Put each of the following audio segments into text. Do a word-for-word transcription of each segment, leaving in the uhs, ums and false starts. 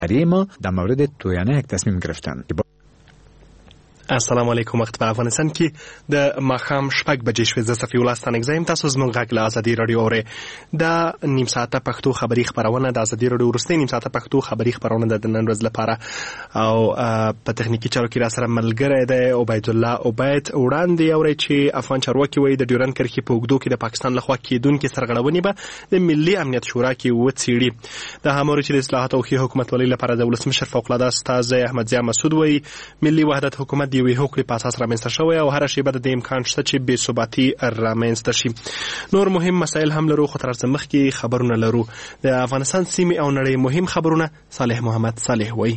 ما در مورد تویانه یک تصمیم گرفتن. السلام علیکم. وخت په افغانستان کې د ماښام شپږ بجې شوې. زه صفي الله ستانک زیم. تاسو زموږ غږ له ازادي راډیو اورئ. دا نیم ساعته پښتو خبري خپرونه د ازادي راډیو وروستۍ نیم ساعته پښتو خبري خپرونه د نن ورځ لپاره او په تخنیکی چارو کې را سره ملګری دی عبید الله عبید. وړاندې اورئ چې افغان چارواکي وایي د ډیورند کرښې په اوږدو کې د پاکستان لخوا کېدونکې سرغړونې به د ملي امنیت شورا کې وڅېړي. د هماوري چې د اصلاحاتو او ښې حکومتولۍ لپاره د ولسمشر فوق‌العاده استازی احمد ضیا مسعود وایي ملي وحدت حکومت د یوې هوکړې په اساس رامنځته شوی او هره شیبه د دې امکان شته چې بې ثباتي رامنځته شي. نور مهم مسایل هم لرو خو تر څه مخکې خبرونه لرو. د افغانستان سیمې او نړۍ مهم خبرونه صالح محمد صالح وایي.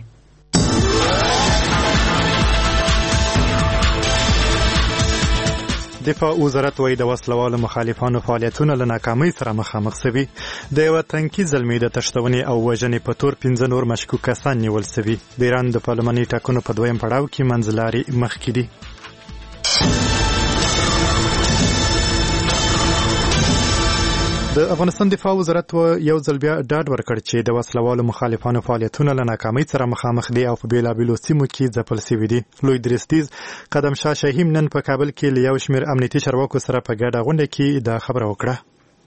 دفاع وزارت وایي د وسلوالو مخالفانو فعالیتونه له ناکامۍ سره مخامخ سوي. د یوه تنکي زلمي د تښتونې او وژنې په تور پنځه نور مشکوک کسان نیول سوي. د ایران د پارلماني ټاکنو په دویم پړاو کې منځلارې مخکې دي. د افغانستان دفاع وزارت یو ځل بیا ډاډ ورکړ چې د وسلوالو مخالفانو فعالیتونه له ناکامۍ سره مخامخ دي او په بېلابېلو سیمو کې ځپل سوي دي. لوی درستیز قدم شاه شهیم نن په کابل کې له یو شمېر امنیتي چارواکو سره په ګډه غونډه کې دا خبره وکړه.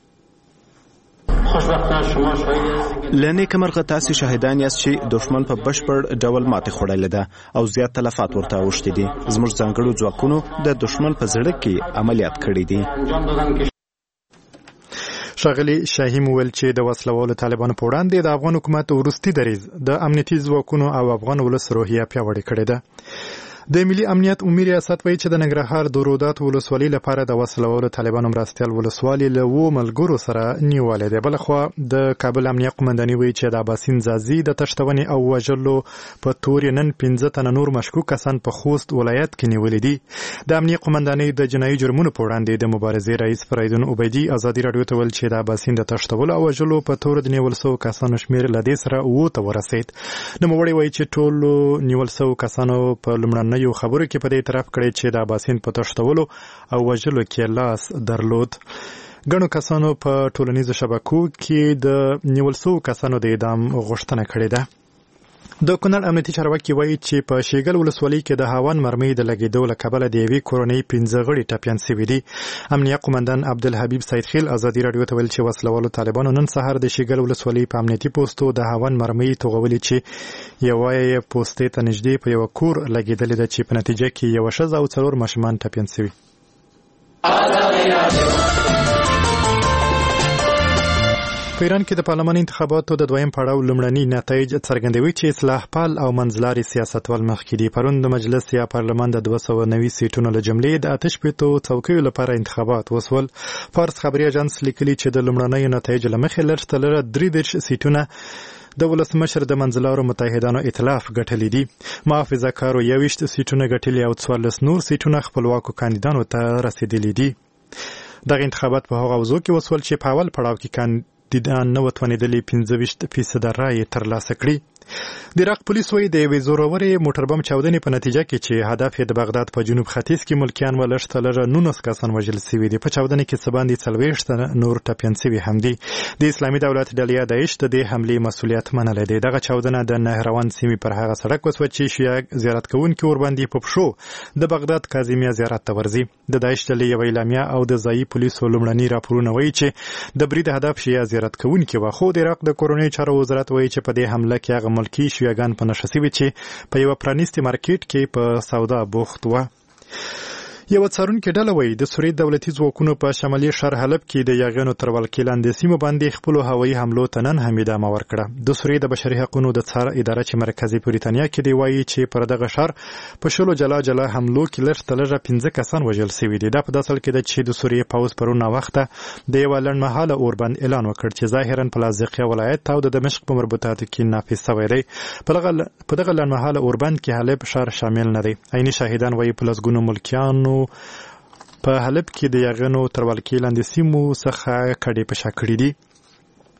له نیکه مرغه تاسې شاهدان یاست چې دښمن په بشپړ ډول ماتې خوړلې ده او زیات تلفات ورته اوښتي دي. زموږ ځانګړو ځواکونو د دښمن په زړه کې عملیات کړي دي. ښاغلي شاهیم وویل چې د وسلوالو طالبانو په وړاندې د افغان حکومت وروستي دریځ د امنیتي ځواکونو او افغان ولس روحیه پیاوړې کړې ده. د ملي امنیت عمومي ریاست وایي چې د ننګرهار د رودات ولسوالۍ لپاره د وسلوالو طالبانو مرستیال ولسوالۍ له اوو ملګرو سره نیولې ده. بلخوا د کابل امنیه قومنداني وایي چې د اباسین ځاځي د تښتونې او وژلو په تور نن پنځه تنه نور مشکوک کسان په خوست ولایت کې نیولې دي. د امنیه قومندانۍ د جنایي جرمونو په وړاندې د مبارزې رئیس فریدون عبیدي ازادي راډیو ته ویل چې د اباسین د تښتولو او وژلو په تور د نیول شوو کسانو شمېر له دې سره اوو ته ورسېد. نوموړی وایي چې ټولو نیول شوو کسانو په لومړنۍ یو خبرو کې په دې اعتراف کړی چې د اباسین په تښتولو او وژلو کې لاس درلود. ګڼو کسانو په ټولنیزو شبکو کې د نیول شوو کسانو د اعدام غوښتنه کړې ده. د کونړ امنیتي چارواکي وایي چې په شیګل ولسوالۍ کې د هاون مرمۍ د لګېدو له کبله د یوې کورنۍ پنځه غړي ټپیان سوي دي. امنیه قومندان عبدالحبیب سیدخیل ازادي راډیو ته ویل چې وسلوالو طالبانو نن سهار د شیګل ولسوالۍ په امنیتي پوستو د هاون مرمۍ توغولې چې یوه یې پوستې ته نږدې په یوه کور لګېدلې ده چې په نتیجه کې یوه ښځه او څلور ماشومان ټپیان سوي. په ایران کې د پارلماني انتخاباتو د دویم پړاو لومړني نتایج څرګندوي چې اصلاح پال او منځلاري سیاستوال مخکې دي. پرون د مجلس یا پارلمان د دوه سوه نوي سیټونو له جملې د اته شپېتو څوکیو لپاره انتخابات وسول. فارس خبري اژانس لیکلي چې د لومړنیو نتایجو له مخې لږ تر لږه درې دېرش سیټونه د ولسمشر د منځلارو متحدانو ائتلاف ګټلي دي. محافظه کارو یوویشت سیټونه ګټلي او څوارلس نور سیټونه خپلواکو کاندیدانو ته رسېدلي دي. دغه انتخابات په هغه اوضاع کې وسول چې په اول پړاو کې کاندیدان نه وتوانېدلي پنځه ویشت فیصده رایې ترلاسه کړي. د عراق پولیس وایي د یوې زورورې موټر بم چاودنې په نتیجه کې چې هدف یې د بغداد په جنوب ختیځ کې ملکیان و لږ تر لږه نولس کسان وژل سوي دي. په چاودنې کې څه باندې څلوېښت نور ټپیان سوي هم دي. د اسلامي دولت ډلې داعش د دې حملې مسؤلیت منلی دی. دغه چاودنه د نهروان سیمې پر هغه سړک وسوه چې شیعه زیارت کوونکي ورباندې په پښو د بغداد کاظمیه زیارت ته ورځي. د داعش ډلې یوه اعلامیه او د ځایي پولیسو لومړني راپورونه وایي چې د برید هدف شیعه زیارت کوونکي وه. خو د عراق د کورنیو چارو وزارت وایي چې په دې حمله کې هغه ملکي شیعهګان په نښه سوي چې په یوه پرانیستي مارکیټ کې په سودا بوخت وه. یوه څارونکې ډله وایي د سوریې دولتي ځواکونو په شمالي ښار حلب کې د یاغیانو تر ولکې لاندې سیمو باندې خپلو هوایي حملو ته نن هم ادامه ورکړه. د سوریې د بشري حقونو د څار اداره چې مرکزي بریتانیا کې دی وایي چې پر دغه ښار په شلو جلا جلا حملو کې لږ تر لږه پنځه کسان وژل سوي دي. دا په داسې حال کې ده چې د سوریې پوځ پرون ناوخته د یوه لنډمهاله اوربند اعلان وکړ چې ظاهرا په لاذقیه ولایت او د دمشق په مربوطاتو کې نافذ شوی دی. په دغه لنډمهاله اوربند کې حلب ښار شامل نه دی. عیني شاهدان وایي په لسګونو ملکیانو په حلب کې د یاغیانو تر ولکې لاندې سیمو څخه کډې په شا کړي دي.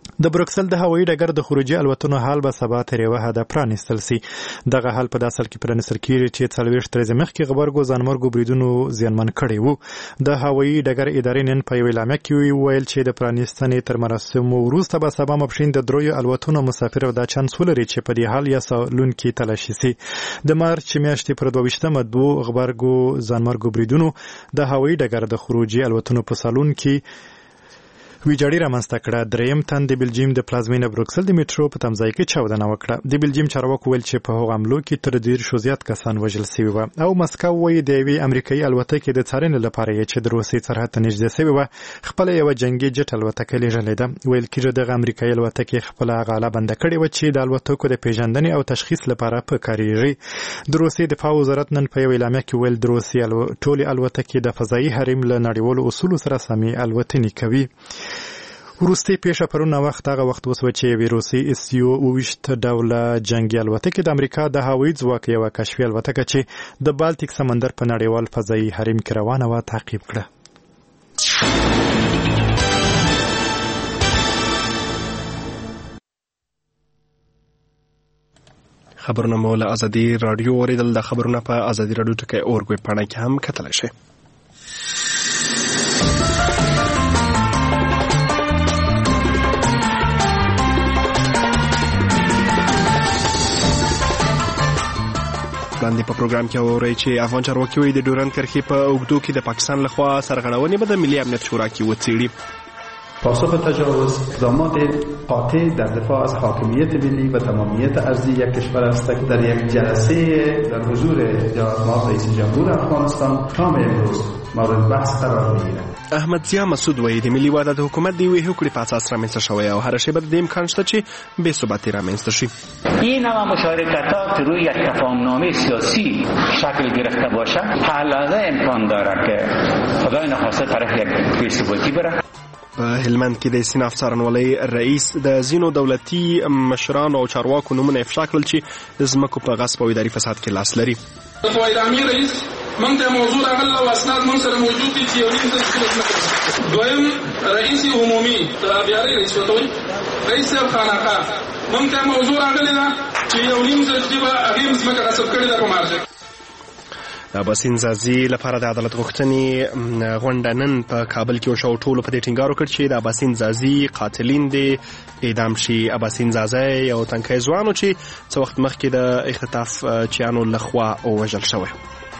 د بروکسل د هوایي ډګر د خروجي الوتنو حال به سبا تر یوه حده پرانیستل سي. دغه حال په داسې حال کې پرانیستل کېږي چې څلوېښت ورځې مخکې غبرګو ځانمرګو بریدونو زیانمن کړی وو. د هوایي ډګر ادارې نن په یوه اعلامیه کې وویل چې د پرانیستنې تر مراسمو وروسته به سبا ماپښین د دریو الوتنو مسافر دا چانس ولري چې په دې حال یا سالون کې تلاشي سي. د مارچ میاشتې پر دوه ویشتمه دوو غبرګو ځانمرګو بریدونو د هوایي ډګر د خروجي الوتنو په سالون کې ویجاړي رامنځته کړه. دریم تن د بلجیم د پلازمینه بروکسل د میټرو په تمځای کې چاودنه وکړه. د بلجیم چارواکو ویل چې په هغو حملو کې تر دېرشو زیات کسان وژل سوي وه. او مسکو وایي د یوې امریکایي الوتکې د څارنې لپاره یې چې د روسیې سرحد ته نږدې سوې وه خپله یوه جنګي جټ الوتکه لیږلې ده. ویل کېږي دغه امریکایي الوتکې خپله هغه آله بنده کړې وه چې د الوتکو د پیژندنې او تشخیص لپاره په کارېږي. د روسیې دفاع وزارت نن په یوه اعلامیه کې ویل د روسیې ټولې الوتکې د فضایي حریم له نړیوالو اصولو سره سمې الوتنې کوي. وروستي پیښه پرون وخت هغه وخت وسوه چې یوې روسي اس یو اوویشت ډوله جنګي الوتکې د امریکا د هوایي ځواک یوه کشفي الوتکه چې د بالتیک سمندر په نړیوال فضایي حریم کې روانه وه تعقیب کړه. خبرونه مو له ازادي راډیو اوریدل. د خبرونه په ازادي راډیو ټکی اورګ ویب پاڼه کې هم کتلی شئ. وړاندې په پروګرام کې اورئ چې افغان چارواکي وایي د ډیورنډ کرښې په اوږدو کې د پاکستان لخوا سرغړونې به د ملي امنیت شورا کې وڅېړي. پاسخ تجاوز اقدامات قاطع در دفاع از حاکمیت ملی و تمامیت ارضی یک کشور است که در یک جلسه در حضور جناب رئیس جمهور افغانستان شام امروز مورد بحث قرار می‌گیرد. احمد ضیا مسعود وایي د ملي وحدت حکومت د یوې هوکړې په اساس رامنځته شوی او هره شیبه د دې امکان شته چې بې ثباتي رامنځته شي. این نوع مشارکتات روی یک تفاهمنامه سیاسی شکل گرفته باشد هر لحظه امکان داره که خدای نخواسته طرف یک بې ثباتی بره. په هلمند کې د استیناف څارنوالۍ رئیس د ځینو دولتي مشرانو او چارواکو نومونه افشا کړل چې د ځمکو په غصب او اداري فساد کې لاس لري. فواید امیر رئیس من ته موضوع راغله او اسناد من سره موجود دي چې یو نیم ځل دویم رئیس عمومي تابعیاري رئیس وتوي رئیس خانقاه من ته موضوع راغله چې یو نیم ځل چې به هغه ځمکه غصب کړې ده په مارجه. د اباسین ځاځي لپاره د عدالت غوښتنې غونډه نن په کابل کې وشوه. ټولو په دې ټینګار وکړ چې د اباسین ځاځي قاتلین دې اعدام شي. اباسین ځاځی یو تنکی ځوان و چې څه وخت مخکې د اختطاف چیانو لخوا ووژل شوی.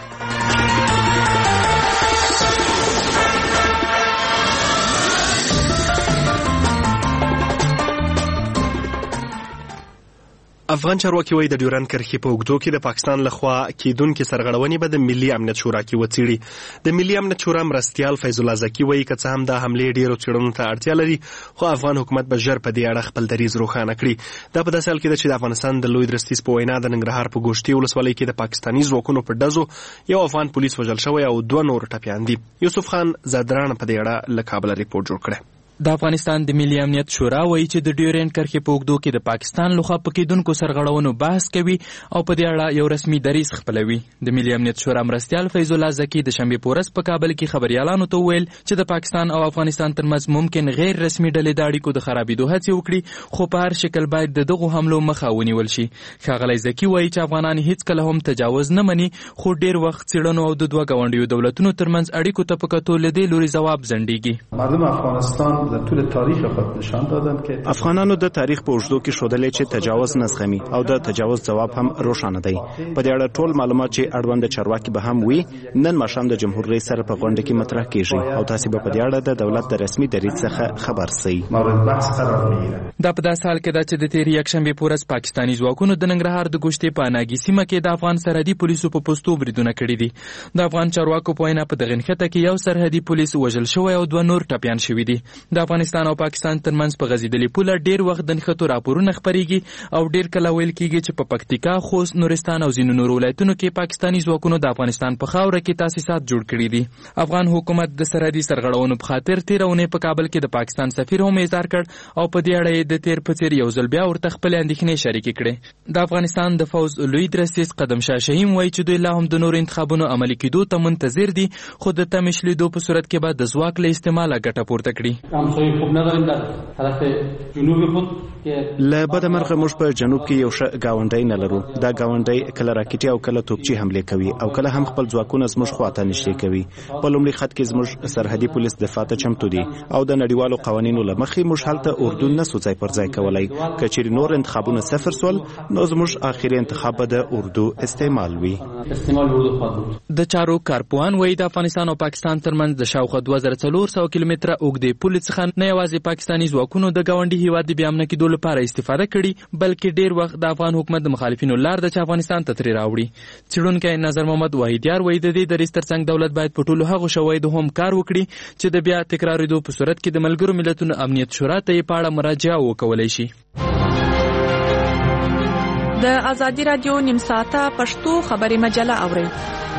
افغان چارواکي وایي د ډیورنډ کرښې په اوږدو کې د پاکستان لخوا کېدونکې سرغړونې به د ملي امنیت شورا کې وڅېړي. د ملي امنیت شورا مرستیال فیض الله زکي وایي که څه هم دا حملې ډېرو څېړنو ته اړتیا لري خو افغان حکومت به ژر په دې اړه خپل دریځ روښانه کړي. دا په داسې حال کې ده چې د افغانستان د لوی درستیز په وینا د ننګرهار په ګوشتي ولسوالۍ کې د پاکستاني ځواکونو په ډزو یو افغان پولیس وژل شوی او دوه نور ټپیان دي. یوسف خان زادران په دې اړه له کابله ریپورټ جوړ کړی. د افغانستان د ملي امنیت شورا وایي چې د ډیورنډ کرښې په اوږدو کې د پاکستان لخوا په کېدونکو سرغړونو بحث کوي او په دې اړه یو رسمي دریځ خپلوي. د ملي امنیت شورا مرستیال فیض الله زکي د شنبې په ورځ په کابل کې خبریالانو ته وویل چې د پاکستان او افغانستان ترمنځ ممکن غیر رسمي ډلې د اړیکو د خرابېدو هڅې وکړي خو په هر شکل باید د دغو حملو مخه ونیول شي. ښاغلی زکي وایي چې افغانان هیڅکله هم تجاوز نه مني خو ډېر وخت څېړنو او د دوه ګاونډیو دولتونو ترمنځ اړیکو ته په کتو له دې لوري ځواب ځنډېږي. مردم افغانستان در طول تاریخ افغانانو د تاریخ په اوږدو کې ښودلې چې تجاوز نه زغمي او د تجاوز ځواب هم روښانه دی. په دې اړه ټول معلومات چې اړوند چارواکي به هم وي نن ماښام د جمهور رئیس سره په غونډه کې مطرح کیږي او تاسو به په دې اړه د دولت د رسمي دریځ څخه خبر سئ. دا په داسې حال کې ده چې د تېرې یکشنبې په ورځ پاکستاني ځواکونو د ننګرهار د ګوشتې په اناګي سیمه کې د افغان سرحدي پولیسو په پوستو بریدونه کړي دي. د افغان چارواکو په وینا په دغه نښته کې یو سرحدي پولیس وژل شوی او دوه نور ټپیان شوي دي. د افغانستان او پاکستان ترمنځ په غځېدلې پوله ډېر وخت د نښتو راپورونه خپرېږي او ډېر کله ویل کېږي چې په پکتیکا، خوست، نورستان او ځینو نورو ولایتونو کې پاکستاني ځواکونو د افغانستان په خاوره کې تاسیسات جوړ کړي دي. افغان حکومت د سرحدي سرغړونو په خاطر تېره اونۍ په کابل کې د پاکستان سفیر هم اظهار کړ او په دې اړه یې د تېر په څېر یو ځل بیا ورته خپلې اندېښنې شریکې کړې. د افغانستان د فوز لوی درستیز قدم شاه شهیم وایي چې دوی لا هم د نورو انتخابونو عملي کېدو ته منتظر دي خو د تمې شلیدو په صورت کې به د ځواک له استعماله ګټه پورته کړي. همسایه خوب نداریم در طرف جنوب خود. له بده مرغه موږ په جنوب کې یو ښه گاونډی نه لرو. دا گاونډی کله راکټي او کله توپچی حمله کوي او کله هم خپل ځواکونه زموږ خواته نږدې کوي. په لومړي خط کې زموږ سرحدي پولیس دفاع ته چمتو دي او د نړیوالو قوانینو له مخې موږ هلته اردو نه سو ځای پر ځای کولای. که چیرې نور انتخابونه صفر سول نو زموږ آخري انتخاب به د اردو استعمال وي. د چارو کارپوهان وایي د افغانستان او پاکستان ترمنځ د شاوخوا دوه زره څلور سوه کیلومتره اوږدې پولې څخه نه یوازې پاکستاني ځواکونو د ګاونډي هیواد د بیا امنه کېدو لپاره استفاده کړي بلکې ډیر وخت د افغان حکومت د مخالفینو لار ده چې افغانستان ته ترې راوړي. څېړونکی نظر محمد واحدیار وایي د دې دریځ ترڅنګ دولت باید په ټولو هغو شواهدو هم کار وکړي چې د بیا تکرارېدو په صورت کې د ملګرو ملتونو امنیت شورا ته یې په اړه مراجعه وکولی شي. د ازادي راډیو نیم ساعته پښتو خبري مجله اورئ.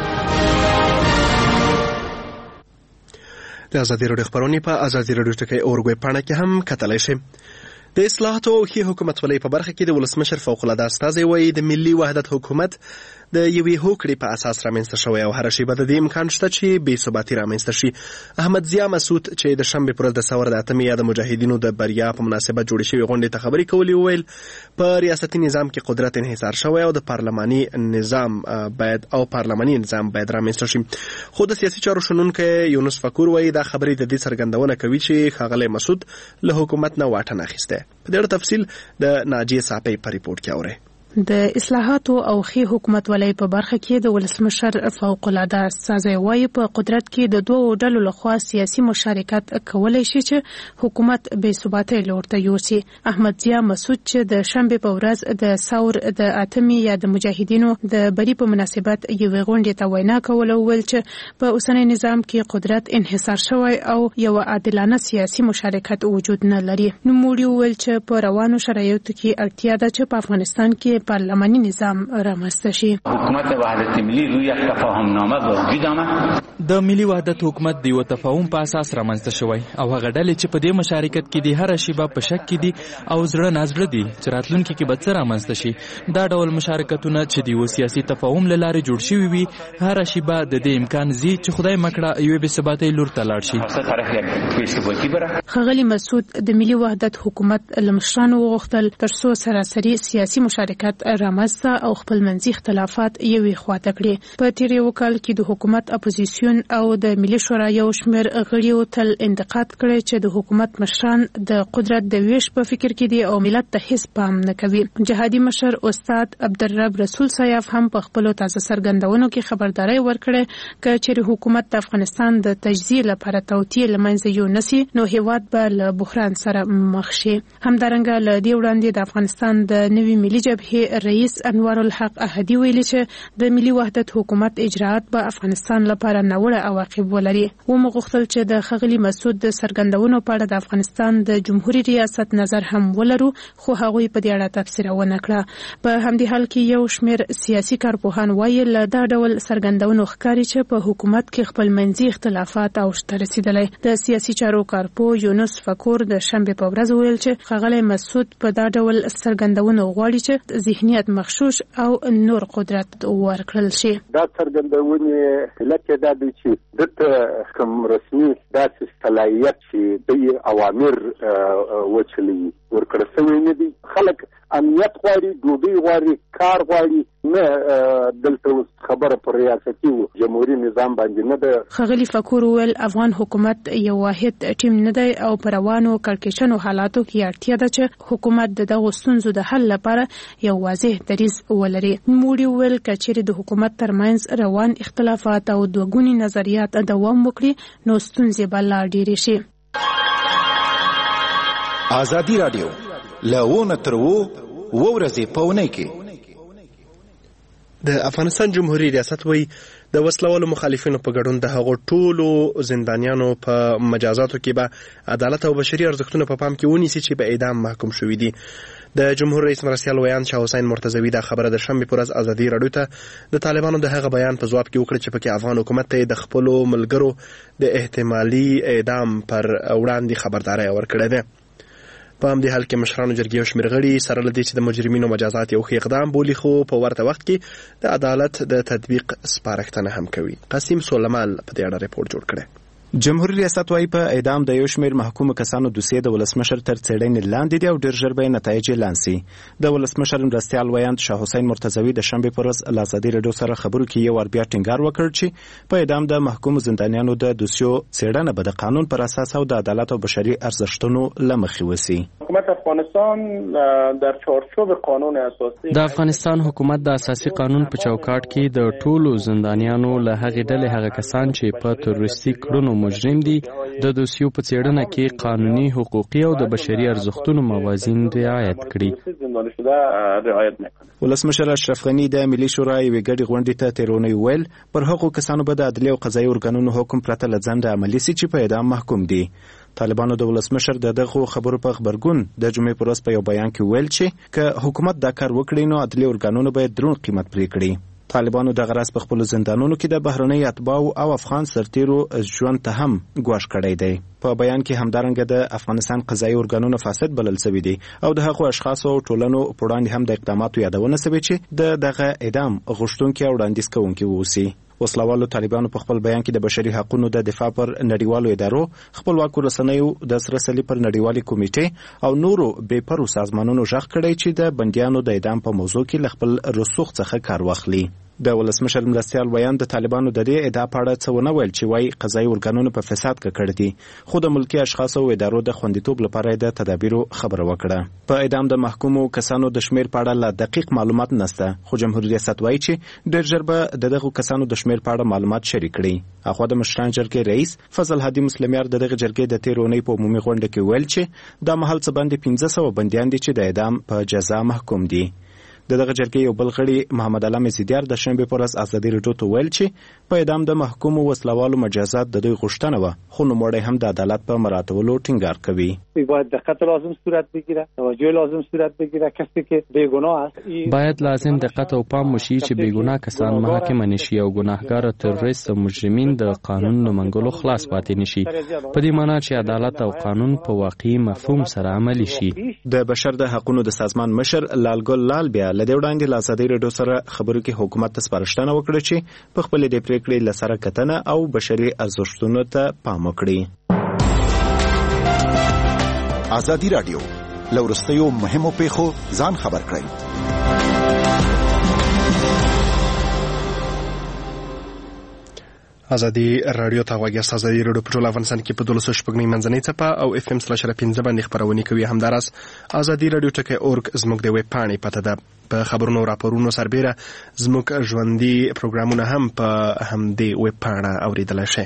د ازادي راډیو خبرونه په ازادي راډیو ټکی اورګوي پاڼه کې هم کتلای شئ. د اصلاحاتو او ښې حکومتولۍ په برخه کې د ولسمشر فوق العاده استازی وایي د ملي وحدت حکومت د یوې هوکړې په اساس رامنځته شوی او هره شیبه د دې امکان شته چې بې ثباتي رامنځته شي. احمد ضیا مسعود چې د شنبې پر ورځ د ثور د اتمې یا د مجاهدینو د بریا په مناسبت جوړې شوې غونډې ته خبرې کولې وویل په ریاستي نظام کې قدرت انحصار شوی او د پارلماني نظام باید او پارلماني نظام باید رامنځته شي. خو د سیاسي چارو شنونکی یونس فکور وایي دا خبرې د دې څرګندونه کوي چې ښاغلی مسعود له حکومت نه واټن اخیستی. په دې اړه تفصیل د ناجیې صافۍ په ریپورټ کې اورئ. د اصلاحاتو او ښې حکومتولۍ په برخه کې د ولسمشر فوق العاده استازی وایي په قدرت کې د دوو ډلو لخوا سیاسي مشارکت کولی شي چې حکومت بې ثباتۍ لور ته یوسي. احمد ضیا مسعود چې د شنبې په ورځ د ثور د اتمې یا د مجاهدینو د بری په مناسبت یوې غونډې ته وینا کوله وویل چې په اوسنی نظام کې قدرت انحصار شوی او یو عادلانه سیاسي مشارکت وجود نه لري. نوموړي وویل چې په روانو شرایطو کې اړتیا ده چې په افغانستان کې پارلمانی نظام رامنځته شي. حکومت وحدت ملی روی یک تفاهم نامه به وجود آمد. د ملي وحدت حکومت د یو تفاهم په اساس رامنځته شوی او هغه ډلې چې په دې مشارکت کې دي هر شیبه په شک کې دي او زړه نازړه دي چې راتلونکي کې به څه رامنځته شي. دا ډول مشارکتونه چې د یو سیاسي تفاهم له لارې جوړ شوي وي هر شیبه د دې امکان زی چې خدای مکړه یوې بې ثباتۍ لور ته لاړ شي. ښاغلي مسعود د ملي وحدت حکومت له مشرانو وغوښتل ترڅو سراسري سیاسي مشارکت رامنځته او خپلمنځي اختلافات یوې خواته کړي. په تیر یو کال کې د حکومت اپوزیسیون او د ملي شورا یو شمېر غړیو تل انتقاد کړی چې د حکومت مشران د قدرت د ویش په فکر کې دي او ملت ته هیڅ پام نه کوي. جهادي مشر استاد عبدالرب رسول صاحب هم په خپلو تازه څرګندونو کې خبرداري ورکړې که چېرې حکومت د افغانستان د تجزیې لپاره توطیې له منځه یونسي نو هیواد به له بحران سره مخ شي. همدارنګه له دې وړاندې د افغانستان د نوې ملي جبهې رئیس انوار الحق احدي ویلي چې د ملي وحدت حکومت اجراات به افغانستان لپاره ناوړه عواقب ولري. ومغوښتل چې د ښاغلي مسعود د څرګندونو په اړه د افغانستان د جمهوریت ریاست نظر هم ولرو خو هغوی په دې اړه تبصره ونه کړه. په همدې حال کې یو شمېر سیاسي کارپوهان وایي له دا ډول څرګندونو ښکاري چې په حکومت کې خپلمنځي اختلافات اوج ته رسېدلی. د سیاسي چارو کارپوه یونس فکور د شنبې په ورځ ویل چې ښاغلی مسعود په دا ډول څرګندونو غواړي چې ذهنیت مخشوش او نور قدرت ورکړل شي. دا څرګندونې علت یې دا دی چې دته کوم رسمي داسې صلاحیت چې د اوامر وچلي ورکړل شوی نه دي. خلک امنیت غواړي، ډوډۍ غواړي، کار غواړي، نه دلته خبره پر ریاستي جمهوریت نظام باندې نه ده. ښاغلي فکور وویل افغان حکومت یو واحد ټیم نه دی او په روانو کړکېچنو حالاتو کې اړتیا ده چې حکومت د دغو ستونزو د حل لپاره یو واضح دریځ ولري. نوموړي وویل که چېرې د حکومت ترمنځ روان اختلافات او دوګوني نظریات دوام وکړي نو ستونزې به لا ډېرې شي. ازادي راډیو لاونه تر وو ورځې پاونې کې د افغانستان جمهوریت ریاست وایي د وسلوالو مخالفینو په ګډون د هغو ټولو زندانیانو په مجازاتو کې به عدالت او بشري ارزښتونه په پام کې ونیسي چې په اعدام محکوم شوي دي. د جمهور رئیس مرستیال ویان شاه حسین مرتضوي دا خبره د شنبې پر ورځ ازادي راډیو ته د طالبانو د هغه بیان په ځواب کې وکړه چې پکې افغان حکومت ته د خپلو ملګرو د احتمالي اعدام پر وړاندې خبرداری ورکړې ده. په همدې حال کې مشرانو جرګې او شمېر غړي سره له دې چې د مجرمینو مجازات یو ښه اقدام بولي خو په ورته وخت کې د عدالت د تطبیق سپارښتنه هم کوي. قاسم سولمال په دې اړه ریپورت جوړ کړی. جمهوریت ریاست وايي په اعدام د یو شمېر محکوم کسانو دوسیې د ولسمشر تر څېړنې لاندې دي او ډېر ژر به نتایج اعلان سي. د ولسمشر مرستیال ویاند شاه حسین مرتضوي د شنبې په ورځ له ازادي راډیو سره خبرو کې یو وار بیا ټینګار وکړ چې په اعدام د محکوم زندانیانو د دوسیو څېړنه به د قانون پر اساس او د عدالت او بشري ارزښتونو له مخې وسي. حکومت افغانستان در چارچوب قانون اساسی د افغانستان حکومت د اساسي قانون په چوکاټ کې د ټولو زندانیانو له هغې ډلې هغه کسان چې په تروریستي کړنو مجرم دي د دوسیو په څېړنه کې قانوني، حقوقي او د بشري ارزښتونو موازین رعایت کړي. ولسمشر اشرف غني د ملي شورا یوې ګډې غونډې ته تېرونی ویل پر هغو کسانو به د عدلي او قضایي ارګانونو حکم پرته له ځنډه عملي سي چې په اعدام محکوم دي. طالبانو د ولسمشر د دغو خبرو په خبرګون د جمعې پر ورځ په یو بیان کې ویل چې که حکومت دا کار وکړي نو عدلي ارګانونو باید دروند قیمت پرې کړي. طالبانو د غرض په خپل زندانونو کې د بهرنۍ اتباعو او افغان سرتیرو ژوند ته هم ګواښ کړی دی. په بیان کې همدارنګه د افغانستان قضایي ارګانونو فاسد بلل شوي دي او د هغو اشخاصو او ټولنو په وړاندې هم د اقداماتو یادونه شوې چې د دغه اعدام غوښتونکي او وړاندیز کوونکي واوسي. وسلوالو طالبانو په خپل بیان کې د بشري حقوقو د دفاع پر نړیوالو ادارو، خپلواکو رسنیو، د سره صلیب پر نړیوالي کمیټې او نورو بې پرو سازمانونو غږ کړی چې د بندیانو د اعدام په موضوع کې له خپل رسوخ څخه کار واخلي. د ولسمشر مرستیال ویاند د طالبانو د دې ادعا په اړه څه ونه ویل چې وايي قضایي ارګانونو په فساد ککړ دي، خو د ملکي اشخاصو او ادارو د خوندیتوب لپاره د تدابیرو خبره وکړه. په اعدام د محکومو کسانو د شمیر په اړه لا دقیق معلومات نشته، خو جمهوریت ریاست وايي چې ډېر ژر به د دغو کسانو د شمیر په اړه معلومات شریک کړي. اخوا د مشران جرګې رئیس فضل هادي مسلمیار د دغه جرګې د تېر اونۍ په عمومي غونډه کې ویل چې دا مهال څه باندې پنځه سوه بندیان دي چې د اعدام په جزا محکوم دي. د دغه جرګې یو بل غړي محمد علام زیدیار د شنبې پر ورځ ازادي راډیو ته ویل چې په اعدام د محکومو وسلوالو مجازات د دوی غوښتنه وه، خو نوموړی هم د عدالت په مراعاتولو ټینګار کوي. باید دقت لازم صورت بگیره، توجه لازم صورت بگیره. کسی که بیگناه است باید لازم دقت او پام وشي چې بیگناه کسان محاکمه نشي او ګناهګار تروریست او مجرمین د قانون له منګولو خلاص پاتې نشي، په دې معنی چې عدالت او قانون په واقعي مفهوم سره عملي شي. د بشر د حقوقو د سازمان مشر لالګل لال بیا له دې وړاندې له ازادي راډیو سره خبرو کې حکومت ته سپارښتنه وکړه چې په خپلې د پریکړې له سره کتنه او بشري ارزښتونو ته پام وکړي. ازادي راډیو له وروستیو مهمو پیښو ځان خبر کړئ. ازادي راډیو ته غوږی ازادي راډیو په ټول افغانستان کې په دولسو شپږ نیم منځنۍ څپه او اف ام سلاش پنځه باندې خبرونه کوي. همداراز ازادي راډیو ټکی اورګ زموږ د ویب پاڼې پته ده. په خبرونو راپورونو سربېره زموږ ژوندي پروګرامونه هم په همدې ویب پاڼه اوریدلی شئ.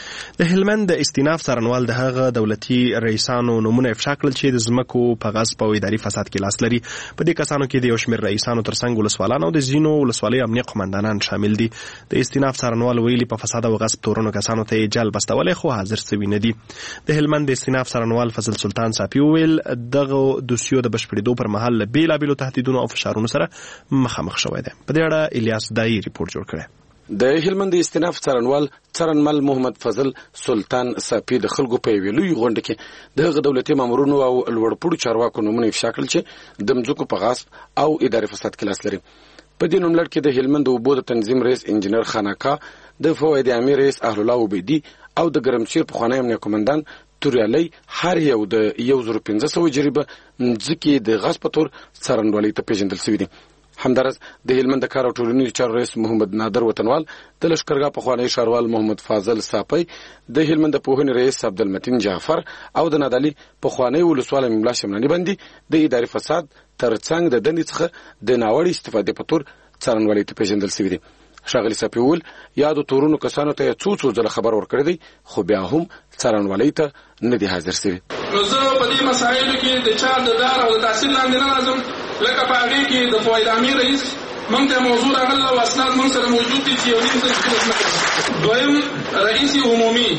د هلمند د استیناف څارنوال د هغه دولتي رئیسانو نومونه افشا کړل چې د ځمکو په غصب او اداري فساد کې لاس لري. په دې کسانو کې د یو شمېر رئیسانو ترڅنګ ولسوالان او د ځینو ولسوالیو امنیه قمندانان شامل دي. د استیناف څارنوال ویلي په فساد او غصب تورنو کسانو ته یې جلب استولی خو حاضر سوي نه دي. د هلمند د استیناف څارنوال فضل سلطان صافي وویل دغه دوسیو د بشپړېدو پر مهال له بېلابېلو تهدیدونو او فشارونو سره مخامخ شوی دی. په دې اړه الیاس دایي ریپورټ جوړ کړی. د هلمند استیناف څارنوال څارنمل محمد فضل سلطان صافي د خلکو په یوې لویې غونډه کې دغه دولتي مامورونو او لوړپوړو چارواکو نومونه افشا کړل چې د ځمکو په غصب او اداري فساد کې لاس لري. په دې نوملړ کې د هلمند اوبو د تنظیم رئیس انجینر خاناکا، د فوایدي عامې رئیس اهل الله عبیدي او د ګرمسیر پخوانی امنیه قمندان توریالي هر یو د یو زر پنځه سوه جریبه ځمکې د غصب په تور څارنوالۍ ته پیژندل شوي دي. همدارس د هلمند کار او ټولنیز چارو رئیس محمد نادر وطنوال، د لشکرګاه پخوانی ښاروال محمد فاضل صافی، د هلمند پوهنې رئیس عبدالمتین جعفر او د نادعلي پخوانی ولسوال ملا شمنانی باندې د اداري فساد ترڅنګ د دندې څخه د ناوړه استفادې په تور څارنوالۍ ته پیژندل شوي دي. ښاغلي صافي وویل یادو تورونو کسانو ته څو څو ځله خبر ورکړی دی خو بیا هم څارنوالۍ ته نه دي حاضر شوي. نو زه په دې مسایلو کې د چا د دار او د تحصیل لاندې نه راځم، لکه په هغې کې د فواید عامې رئیس موږ ته موضوع راغله او اسناد موږ سره موجود دي چې یو نیم ځل خدمت نه کوي. دویم رئیس عمومي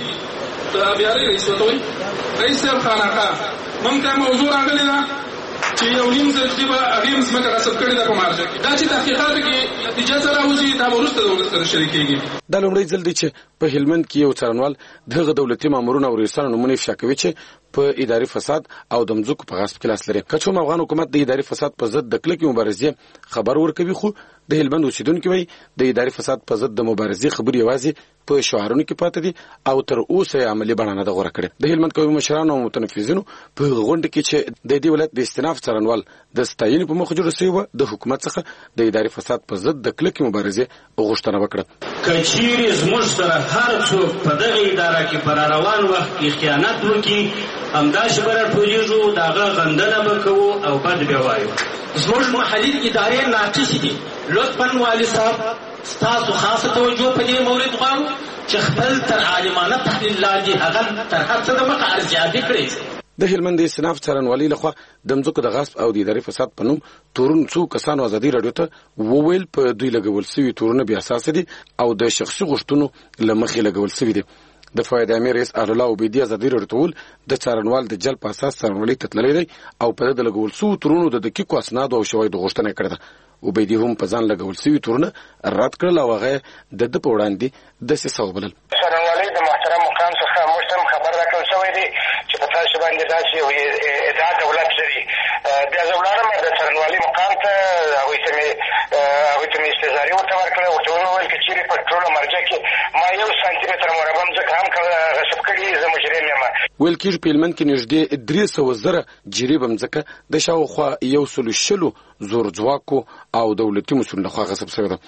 د ابیارۍ رئیس ورته وایي رئیس صاحب خانقاه موږ ته موضوع راغلې ده چې یو نیم ځل چې به هغې هم ځمکه غصب کړې ده په مارجه کې. دا چې تحقیقاتو کې نتیجه څه راوځي دا به وروسته د ولس سره شریکېږي. دا لومړی ځل دی چې په هلمند کې یو څارنوال دغه دولتي مامورونه او رئیسانو نومونه افشا کوي چې په اداري فساد او د ځمکو په غصب کې لاس لري. که څوم افغان حکومت د اداري فساد په ضد د کلکې مبارزې خبر ورکوي، خو د هلمند اوسیدونکي وایي د اداري فساد په ضد د مبارزې خبرې یوازې په شعارونو کې پاتې دي او تر اوسه عملی بڼه نه ده غوړه کړې. د هلمند قومي مشرانو او متنفذینو په غونډه کې چې د دې ولایت د استیناف څارنوال د ستاینې په مخ جوړ شوی و د حکومت څخه د اداري فساد په ضد د کلکې مبارزې غوښتنه وکړه. کچېرې زموږ سره هر څوک په دغه اداره کې پر روان وخت کې خیانت وکړي همداسې به راټولېږو د هغه غندنه به کوو او بد به وایو. زموږ محلي ادارې ناقصې دي. لطفا والي صاحب ستاسو خاصه توجه په دې مورد غواړو چې خپل تر عالمانه تحلیل لاندې هغه تر هر څه د مخه ارزیابي کړئ. د هلمند د استیناف څارنوالۍ لخوا د مځکو د غصب او د اداري فساد په نوم تورن څو کسانو ازادي راډیو ته وویل په دوی لګول سوي تورونه بیا اساس دي او د شخصي غوښتنو لمخې لګول سوي دي. د فایده امیر رئیس الله عبیدی ازادي راډیو ته د څارنوال د جلب اساس څارنوالۍ ته تللی دی او په د لګول سوي تورونو د دقیقو اسناد او شواهد غوښتنه کړې ده. عبیدی هم په ځان لګول سوي تورونه رد کړل او هغه د د په وړاندې داسې څه وبلل. څارنوالۍ د محترم مقام څخه موږ ته خبر راکړل شوی دی چې په تاسو باندې داسې یو ادعا دولت لري. بیا زه ولاړم د څارنوالۍ مقام ته، هغوی ته مې هغوی ته مې استظهاري ورته ورکړه، ورته ومې وویل که چېرې په ټوله مرجع کې ما یو سانتي متر مربع مځکه هم غصب کړي زه مجرم یم. ویل کېږي په هلمند کې نږدې درې سوه زره جریبه مځکه د شاوخوا یو سلو شلو زور ځواکو او دولتي مسؤلینو لخوا غصب شوې ده.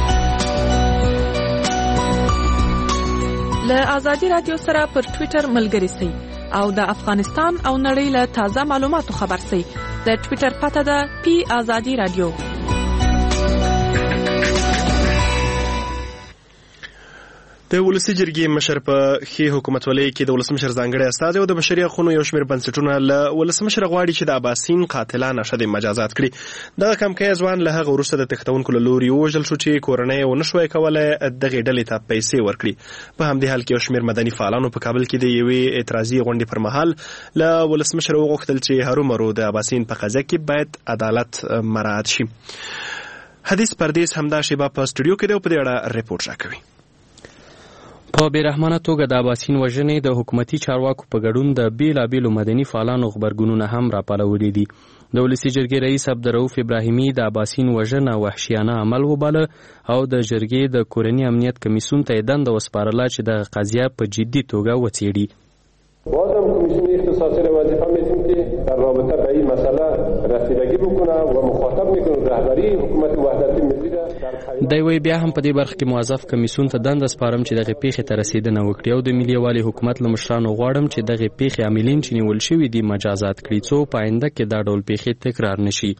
له ازادي رادیو سره پر ټویټر ملګري سئ او د افغانستان او نړۍ له تازه معلوماتو خبر سئ. د ټویټر پته ده پی ازادي رادیو. د ولسی جرګې مشر په ښې حکومتولۍ کې د ولسمشر ځانګړی استازی او د بشري حقوقو یو شمېر بنسټونه له ولسمشر غواړي چې د اباسین قاتلان اشد مجازات کړي. دغه کمکی ځوان له هغه وروسته د تښتونکو له لوري ووژل شو چې کورنۍ یې ونه شوی کولی دغې ډلې ته پیسې ورکړي. په همدې حال کې یو شمېر مدني فعالانو په کابل کې د یوې اعتراضي غونډې پر مهال له ولسمشر وغوښتل چې هرومرو د اباسین په قضیه کې باید عدالت مراعات شي. حدیث پردیس همدا شیبه په سټوډیو کې دی او په دې اړه رپورټ راکوي. په بیرحمانه توګه د اباسین وژنې د حکومتي چارواکو په ګډون د بیلابیلو مدني فعالانو غبرګونونه هم راپارولي دي. د ولسي جرګې رئیس عبدالرؤف ابراهیمي د اباسین وژنه وحشیانه عمل وباله او د جرګې د کورني امنیت کمیسیون ته یې دنده وسپارله چې دغه قضیه په جدي توګه وڅېړي. بازم کمیسیون اختصاصی را وظیفه میدیم که در رابطه به این مسئله رسیدگی بکنه و مخاطب میکنه رهبری حکومت وحدت ملی را دی وی بیا هم په دې برخه کې موظف کمیسیون ته دنده سپارم چې دغه پیښې ته رسیدنه وکړي او د ملي یووالي حکومت له مشرانو غواړم چې دغه پیښې عاملین چې نیول شوي دي مجازات کړي څو په آینده کې دا ډول پیښې تکرار نشي.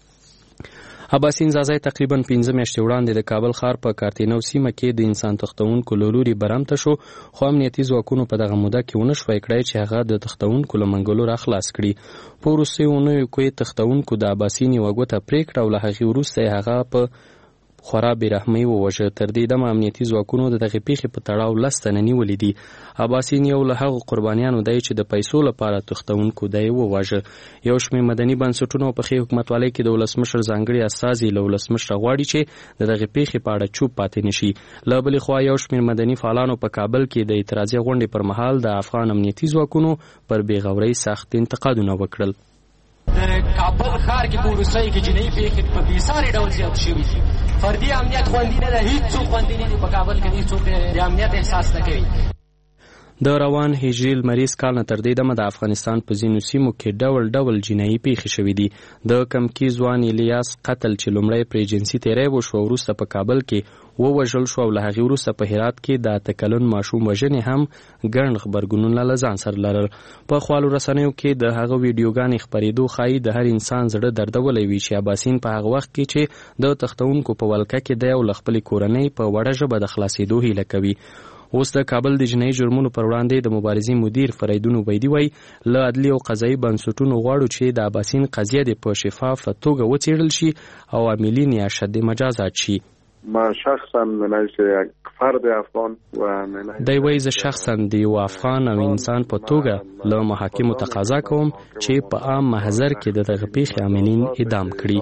اباسین زازای تقریبا پنځه میاشتې وړاندې د کابل ښار په کارتینو سیمه کې د انسان تښتونکو له لوري برمته شو، خو امنیتي ځواکونو په دغه موده کې ونه شوی کړی چې هغه د تښتونکو له منګلو راخلاص کړي. په وروستیو اونیو کې تښتونکو د اباسین یوه ګوته پرې کړه او له هغې وروسته یې هغه په خورا بېرحمۍ ووژه. تر دې دمه امنیتي ځواکونو د دغې پیښې په تړاو لس تنه نیولي دي. اباسین یو له هغو قربانیانو دی چې د پیسو لپاره تښتونکو دی وواژه. یو شمېر مدني بنسټونه په ښې حکومتوالۍ کې د ولسمشر ځانګړي استازي له ولسمشره غواړي چې د دغې پیښې په اړه چوپ پاتې نشي. له بلې خوا یو شمېر مدني فعالانو په کابل کې د اعتراضي غونډې پر مهال د افغان امنیتي ځواکونو پر بېغورۍ سخت انتقادونه وکړل. د کابل ښار کې په وروستیو کې جنایي پیښې په بېساري ډول زیات شوي دي. فردي امنیت خوندي نه ده، هېڅوک خوندي نه دي په کابل کې، هېڅوک د امنیت احساس نه کوي. د روان هجري لمریز کال نه تر دې دمه د افغانستان په ځینو سیمو کې ډول ډول جنایي پیښې شوي دي. د کمکي ځوان الیاس قتل چې لومړی پرې جنسي تیری وشو وروسته په کابل کې ووژل شو او له هغې وروسته په هرات کې د اته کلن ماشوم وژنې هم ګڼ غبرګونونه له ځان سره لرل. په خپلو رسنیو کې د هغه ویډیوګانې خپرېدو ښایي د هر انسان زړه دردولی وي چې اباسین په هغه وخت کې چې د تښتونکو په ولکه کې دی او له خپلې کورنۍ په وړه ژبه د خلاصېدو هیله کوي. اوس د کابل د جنایي جرمونو پر وړاندې د مبارزې مدیر فریدون عبیدي وایي له عدلي او قضایي بنسټونو غواړو چې د اباسین قضیه دې په شفافه توګه وڅېړل شي او عاملین یې اشد مجازات شي. ما شخصا من یک فرد افغان و من دی وایي زه شخصا د یو افغان او انسان په توګه له محاکمو تقاضا کوم چې په عام محضر کې د دغه پیښې عاملین اعدام کړي.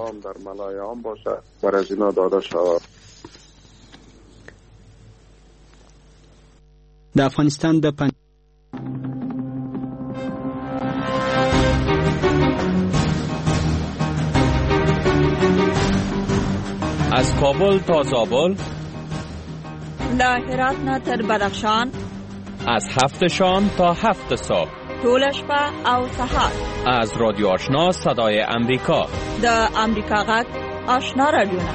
د افغانستان د پن... از کابل تا زابل، له هرات نه تر بدخشان، از هفت شام تا هفت صبح، طول شپه او سهار. از رادیو آشنا صدای امریکا، د امریکا غږ آشنا رادیوونه.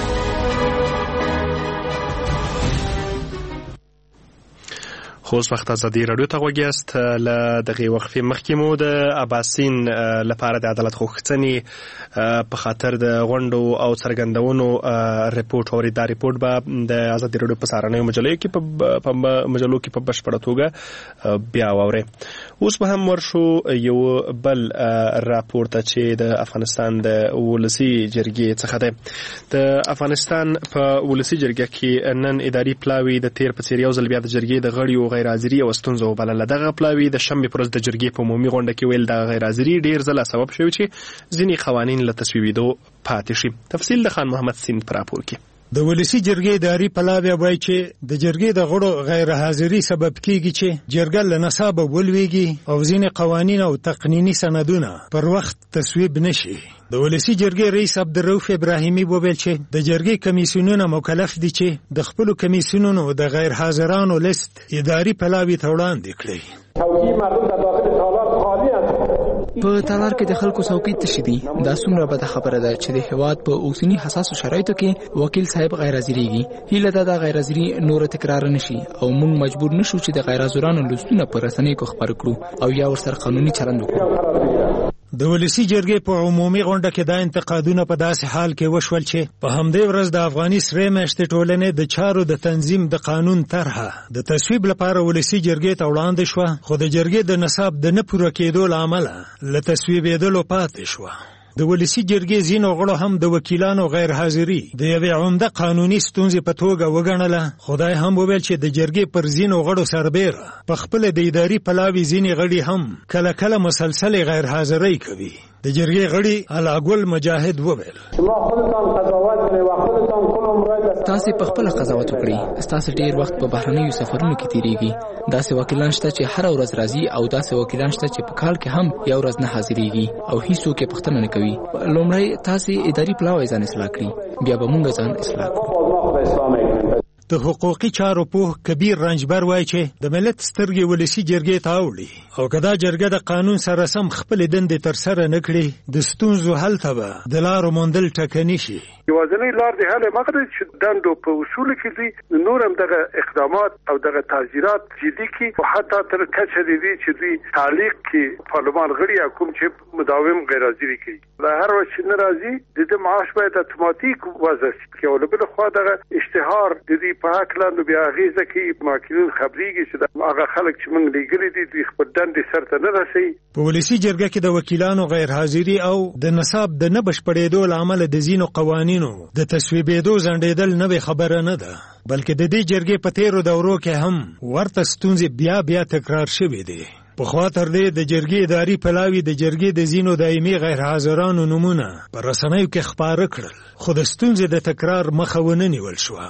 خو اوس وخت ازادي رادیو ته غوږی است. له دغې وقفې مخکې مو د اباسین لپاره د عدالت غوښتنې په خاطر د غونډو او څرګندونو ریپورټ اورید. دا ریپورټ به د ازادي رادیو په سهارنیو مجلو کې په مجلو کې په بشپړه توګه بیا واورئ. اوس به هم ورشو یو بل راپور ته چې د افغانستان د ولسي جرګې څخه دی. د افغانستان په ولسي جرګه کې نن اداري پلاوي د تیر په څیر یو ځل بیا د جرګې د غړیو غیر حاضري او ستونزه وبلله. دغه پلاوي د شنبې پر ورځ د جرګې په عمومي غونډه کې ویل د غیر حاضري ډیر ځله سبب شوی چې ځینې قوانین له تصویبېدو پاتې شي. تفصیل د خان محمد سیند په راپور کې. د ولسی جرګې اداري پلاوی وایي چې د جرګې د غړو غیر حاضري سبب کیږي چې جرګه له نصابه ولويږي او ځینې قوانین او تقنینی سندونه پر وخت تصویب نشي. د ولسی جرګې رئیس عبدالرؤف ابراهیمی وویل چې د جرګې کمیسیونونه مکلف دي چې د خپل کمیسیونونو د غیر حاضرانو لیست اداري پلاوی ته وړاندې کړي. په تالار کې د خلکو څوکۍ تشې دي. دا څومره بده خبره ده چې د هېواد په اوسني حساسو شرایطو کې وکیل صاحب غیر حاضرېږي. هیله ده دا غیر حاضري نوره تکرار نشي او موږ مجبور نشو چې د غیر حاضرانو لستونه په رسنیو کې خپاره کړو او یا ورسره قانوني چلند وکړو. د ولسی جرګې په عمومي غونډه کې دا انتقادونه په داسې حال کې وشول چې په همدې ورځ د افغاني سرې میاشتې ټولنې د چارو د تنظیم د قانون طرحه د تصویب لپاره ولسی جرګې ته وړاندې شوه، خو د جرګې د نصاب د نه پوره کېدو له امله له تصویبېدلو پاتې شوه. د ولسی جرګې ځینو غړو هم د وکیلانو غیر حاضري د یوې عمده قانوني ستونزې په توګه وګڼله. خدای هم وویل چې د جرګې پر ځینو غړو سربیره په خپل د اداري پلاوي ځینې غړي هم کله کله مسلسل غیر حاضري کوي. د جرګې غړي علاګل مجاهد وویل تاسو په خپل قضاوت وکړئ. تاسو ډیر وخت په بهرنیو سفرونو کې تیریږي. داسې وکیلان شته چې هر ورځ راځي او داسې وکیلان شته چې په کال کې هم یو ورځ نه حاضرېږي او هیڅوک یې پوښتنه نه کوي. لومړی تاسو اداري پلاوی ځان اصلاح کړئ، بیا به موږ ځان اصلاح کړو. د حقوقي چارو پوه کبیر رنجبر وایي چې د ملت سترګې ولسی جرګې ته اوړي او که دا جرګه د قانون سره سم خپل دندې ترسره نه کړي د ستونزو حل ته به د لارو موندل ټکني شي. یوازینی لار د حل مغرب چې دندو په اصول کې دي نور هم دغه اقدامات او دغه تعزیرات جدي کی او حتی تر کچه دي چې دوی تعلیق کې پارلمان غړي کوم چې مداوم غیر حاضري کوي له هر وخت ناراضي د دې معاش باید اتوماتیک وضع شي او له بل خوا دغه اشتهار د دې په حق لاندې بیا غیزه کې ماکینون خبريږي چې هغه خلک چې موږ لګري دي دوی خپل دندې سرته نه رسي. په ولسی جرګه کې د وکیلانو غیر حاضري او د نصاب د نه بشپړېدو لامل د زینو قوانینو د تصویبېدو ځنډېدل نوې خبره نه ده، بلکې د دې جرګې په تیرو دورو کې هم ورته ستونزې بیا بیا تکرار شوې دي. په خوا تر دې د جرګې اداري پلاوي د جرګې د زینو دایمي غیر حاضرانو نمونه په رسنیو کې خپاره کړل، خو د ستونزې د تکرار مخه ونه نیول شوه.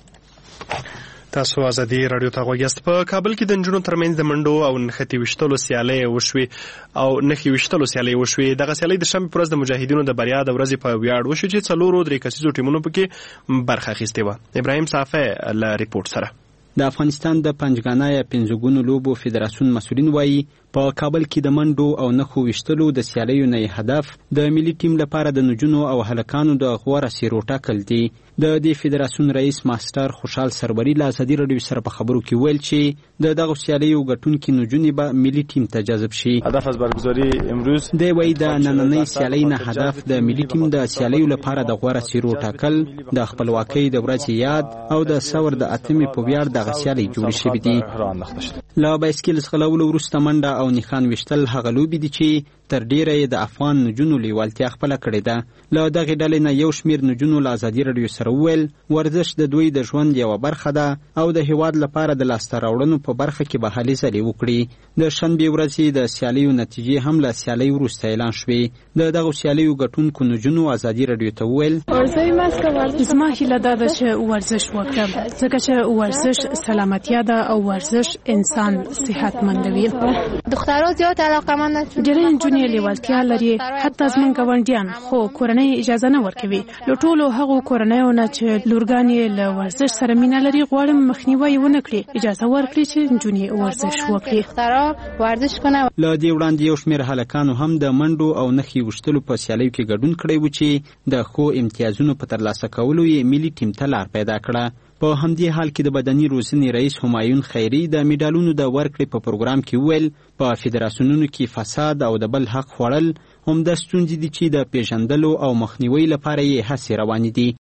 تاسو ازادي رادیو ته غوږی یاست. په کابل کې د نجونو ترمنځ د منډو او نښتې ویشتلو سیالۍ وشوې او نښې ویشتلو سیالۍ وشوې. دغه سیالۍ د شنبې پر ورځ د مجاهدینو د بریا د ورځې په ویاړ وشو چې څلورو درې کسیزو ټیمونو پکې برخه اخیستې وه. ابراهیم صافی له ریپورټ سره. د افغانستان د پنځګانا یا پنځګونو لوبو فدراسیون مسؤلین وایي په کابل کې د منډو او نښو ویشتلو د سیالیو نه هدف د ملي ټیم لپاره د نجونو او هلکانو د غوره څیرو ټاکل دي. د دې فدراسیون رئیس ماستر خوشحال سربري له ازادي راډیو سره په خبرو کې ویل چې د دغه سیالیو ګټونکي نجونې به ملي ټیم ته جذب شي. هدف از برگزاری امروز دی وایي د نننۍ سیالۍ نه هدف د ملي ټیم د سیالیو لپاره د غوره څیرو ټاکل، د خپلواکۍ د ورځې یاد او د ثور د اتمې په ویاړ دغه سیالۍ جوړې شوې دي. له بایسکل ځغلولو وروسته منډه او نښان ویشتل هغه لوبې دي چې تر ډیره یې د افغان نجونو لیوالتیا خپله کړې ده. له دغې ډلې نه یو شمېر نجونو له ازادي راډیو سره وویل ورزش د دوی د ژوند یوه برخه ده او د هیواد لپاره د لاسته راوړنو په برخه کې به هلې ځلې وکړي. د شنبې ورځې د سیالیو نتیجې هم له سیالۍ وروسته اعلان شوې. د دغو سیالیو ګټونکو نجونو ازادي راډیو ته وویل زما هیله دا ده چې ورزش وکړم ځکه چې ورزش سلامتیا ده او ورزش انسان صحتمندوي. دخترها زیات علاقه‌مند ډېرې نجونې لیوالتیا لري، حتی زموږ ګاونډیان، خو کورنۍ اجازه نه ورکوي. له ټولو هغو کورنیو نه چې لورګانې له ورزش سره مینه لري غواړم مخنیوی ونه کړي، اجازه ورکړي چې نجونې ورزش وکړي. دخترها ورزش کنه. له دې وړاندې یو شمېر هلکانو هم د منډو او نښې ویشتلو په سیالیو کې ګډون کړی و چې د ښو امتیازونو په ترلاسه کولو یې ملي ټیم ته لار پیدا کړه. په همدې حال کې د بدني روزنې رئیس همایون خیري د میډالونو د ورکړې په پروګرام کې وویل په فدراسیونونو کې فساد او د بل حق خوړل همدا ستونزې دي چې د پیژندلو او مخنیوي لپاره یې هڅې روانې دي.